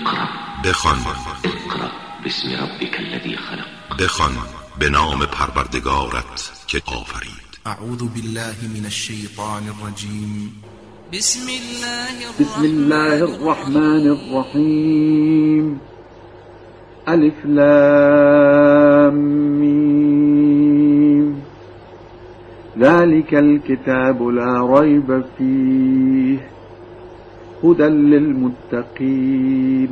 بخوان. اقرأ باسم ربك الذي خلق. بخوان به نام پروردگارت که آفرید. اعوذ بالله من الشیطان الرجیم. بسم الله الرحمن الرحیم. الف لام میم. ذلك الكتاب لا ريب فيه هدى للمتقين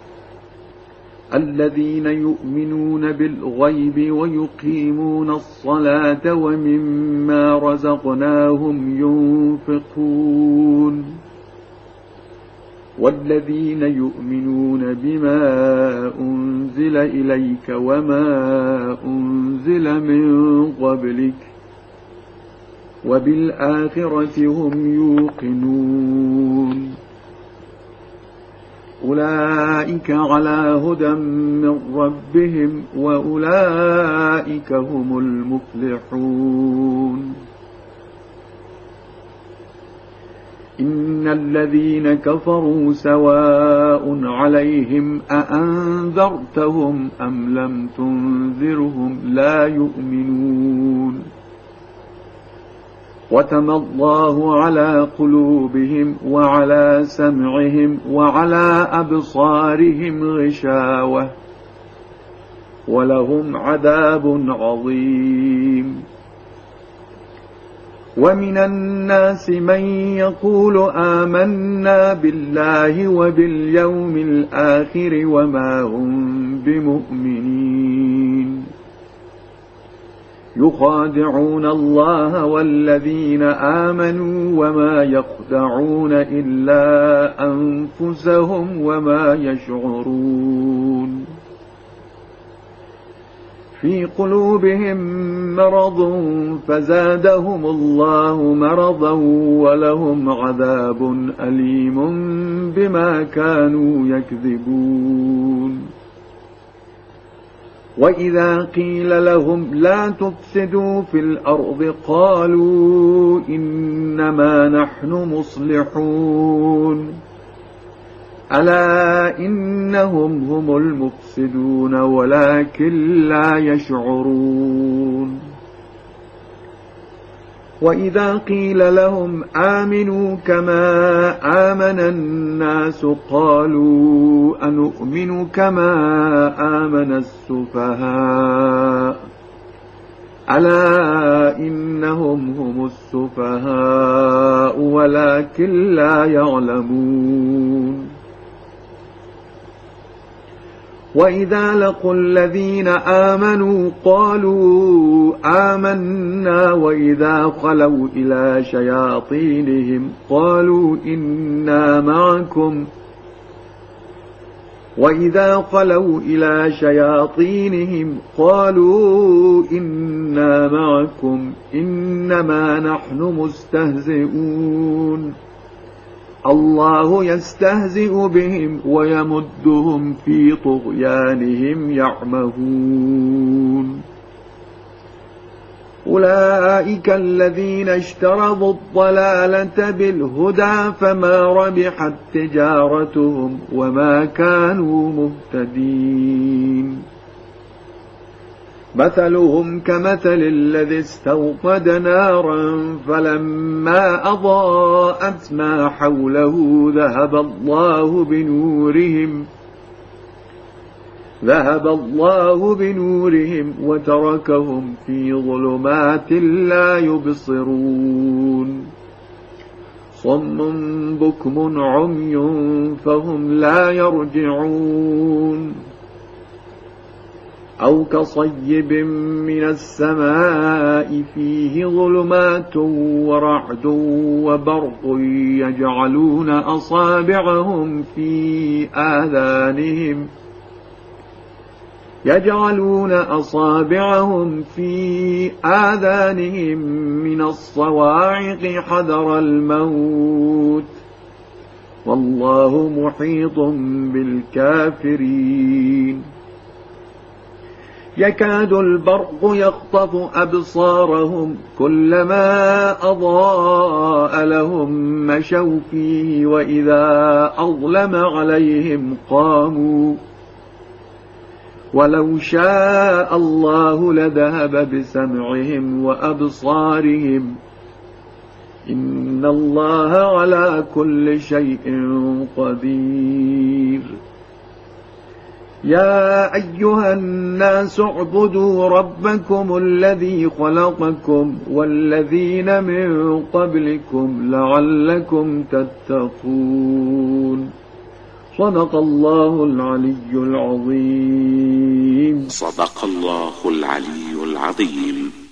الذين يؤمنون بالغيب ويقيمون الصلاة ومما رزقناهم ينفقون والذين يؤمنون بما أنزل إليك وما أنزل من قبلك وبالآخرة هم يوقنون أولئك على هدى من ربهم وأولئك هم المفلحون. إن الذين كفروا سواء عليهم أأنذرتهم أم لم تنذرهم لا يؤمنون وتم الله على قلوبهم وعلى سمعهم وعلى أبصارهم غشاوة ولهم عذاب عظيم. ومن الناس من يقول آمنا بالله وباليوم الآخر وما هم بمؤمنين يخادعون الله والذين آمنوا وما يخدعون إلا أنفسهم وما يشعرون. في قلوبهم مرض فزادهم الله مرضا ولهم عذاب أليم بما كانوا يكذبون. وإذا قيل لهم لا تفسدوا في الأرض قالوا إنما نحن مصلحون ألا إنهم هم المفسدون ولكن لا يشعرون. وإذا قيل لهم آمنوا كما آمن الناس قالوا أنؤمن كما آمن السفهاء ألا إنهم هم السفهاء ولكن لا يعلمون. وإذا لقوا الذين آمنوا قالوا آمنا وإذا خلوا إلى شياطينهم قالوا إنا معكم إنما نحن مستهزئون الله يستهزئ بهم ويمدهم في طغيانهم يعمهون. أولئك الذين اشتروا الضلالة بالهدى فما ربحت تجارتهم وما كانوا مهتدين. مثلهم كمثل الذي استوقد نارا فلما أضاءت ما حوله ذهب الله بنورهم وتركهم في ظلمات لا يبصرون. صم بكم عمي فهم لا يرجعون. أو كصيب من السماء فيه ظلمات ورعد وبرق يجعلون أصابعهم في آذانهم من الصواعق حذر الموت والله محيط بالكافرين. يكاد البرق يخطف أبصارهم كلما أضاء لهم مشوا فيه وإذا أظلم عليهم قاموا ولو شاء الله لذهب بسمعهم وأبصارهم إن الله على كل شيء قدير. يا أيها الناس اعبدوا ربكم الذي خلقكم والذين من قبلكم لعلكم تتقون. صدق الله العلي العظيم. صدق الله العلي العظيم.